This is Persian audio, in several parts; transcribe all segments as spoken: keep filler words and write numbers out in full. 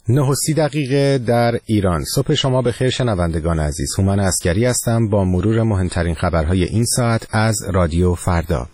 نه و سی دقیقه در ایران. صبح شما بخیر شنوندگان عزیز. هومن عسکری هستم با مرور مهمترین خبرهای این ساعت از رادیو فردا.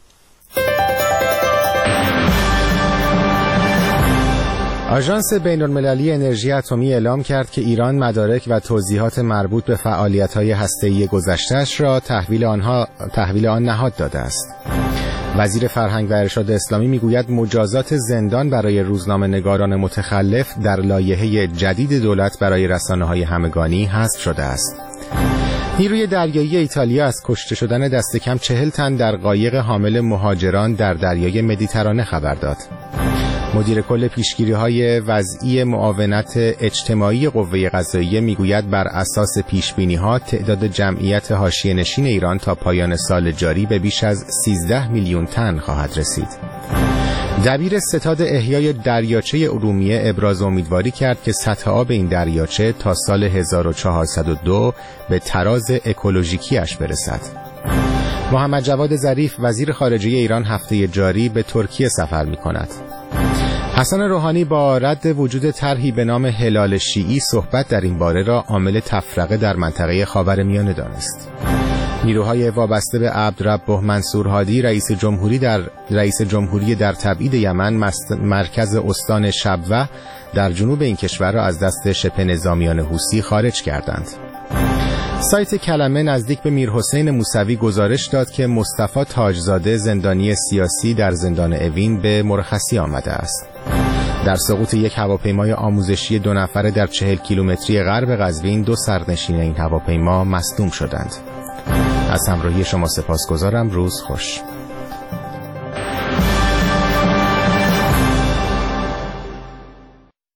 آژانس بین‌المللی انرژی اتمی اعلام کرد که ایران مدارک و توضیحات مربوط به فعالیت‌های هسته‌ای گذشته‌اش را تحویل آنها تحویل آن نهاد داده است. وزیر فرهنگ و ارشاد اسلامی میگوید مجازات زندان برای روزنامه‌نگاران متخلف در لایحه جدید دولت برای رسانه‌های همگانی حذف شده است. نیروی دریایی ایتالیا از کشته شدن دست کم چهل تن در قایق حامل مهاجران در دریای مدیترانه خبر داد. مدیر کل پیشگیری‌های وضعی معاونت اجتماعی قوه قضاییه میگوید بر اساس پیشبینی‌ها تعداد جمعیت حاشیه‌نشین ایران تا پایان سال جاری به بیش از سیزده میلیون تن خواهد رسید. دبیر ستاد احیای دریاچه ارومیه ابراز امیدواری کرد که سطح آب این دریاچه تا سال هزار و چهارصد و دو به تراز اکولوژیکیش برسد. محمد جواد ظریف وزیر خارجه ایران هفته جاری به ترکیه سفر می‌کند. حسن روحانی با رد وجود طرحی به نام هلال شیعی صحبت در این باره را عامل تفرقه در منطقه خاورمیانه دانست. نیروهای وابسته به عبدربه منصور هادی رئیس جمهوری در رئیس جمهوری در تبعید یمن مرکز استان شبوه در جنوب این کشور را از دست شبه نظامیان حوثی خارج کردند. سایت کلمه نزدیک به میرحسین موسوی گزارش داد که مصطفی تاجزاده زندانی سیاسی در زندان اوین به مرخصی آمده است. در سقوط یک هواپیمای آموزشی دو نفره در چهل کیلومتری غرب قزوین دو سرنشین این هواپیما مصدوم شدند. از همراهی شما سپاسگزارم. روز خوش.